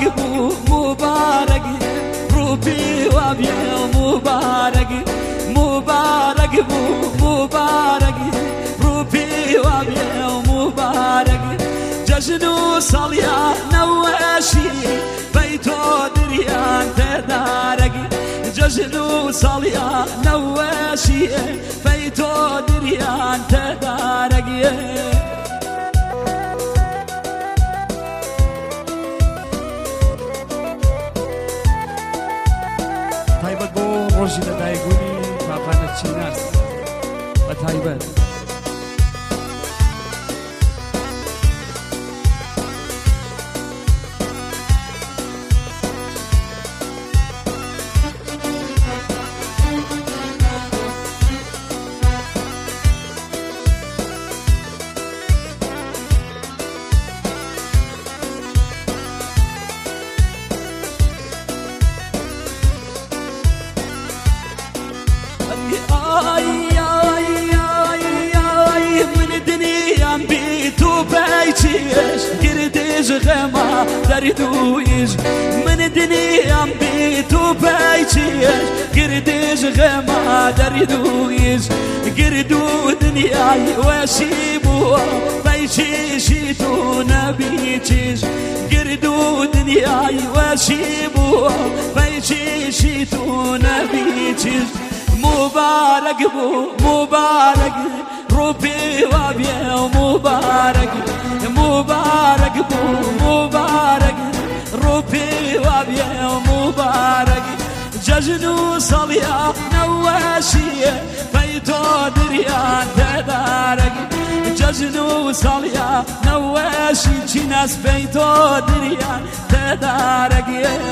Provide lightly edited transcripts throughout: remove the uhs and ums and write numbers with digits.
بو مبارك روبي وابيا مبارك مبارك بو مبارك روبي وابيا مبارك ججنو صليا نواشي بيتو دريان تدارك ججنو صليا نواشي بيتو دريان تدارك تایبەت بۆ ڕۆژی لەدایکبوونی پاپانە چیناس بە تایبەت گردیش غما دردویش من دنیام بی تو پیچیش گردیش غما دردویش گردو دنیای وشی بو پیچیشی تو نبیچیش گردو دنیای وشی بو پیچیشی تو نبیچیش مبارک بو مبارک روبي وابيا مبارك مبارك بو مبارك روبي وابيا مبارك ججنو صليا نواشي بيتو دريان تدارك ججنو صليا نواشي ناس بيتو دريان تدارك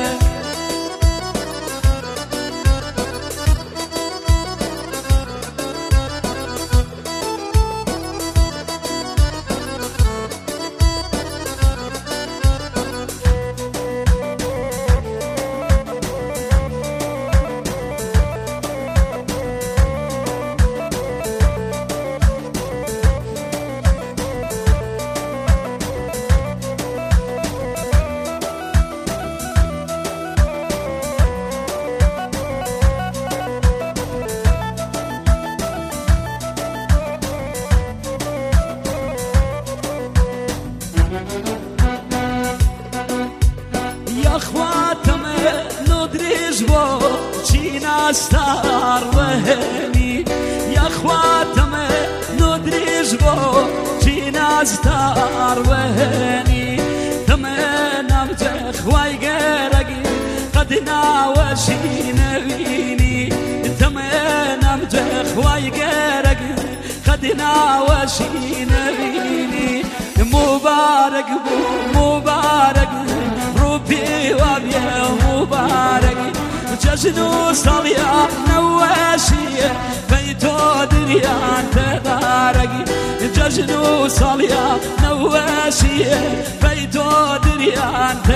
ستار وهني يا خواتم ندريش بو جينا ستار وهني تمنى متخ وايقرقي قد ناوشي نبيني تمنى متخ وايقرقي قد ناوشي نبيني مبارك بو مبارك روبي وابيا مبارك ججنو صليا نواشي بيتو دريان تدارك ججنو صليا نواشي بيتو دريان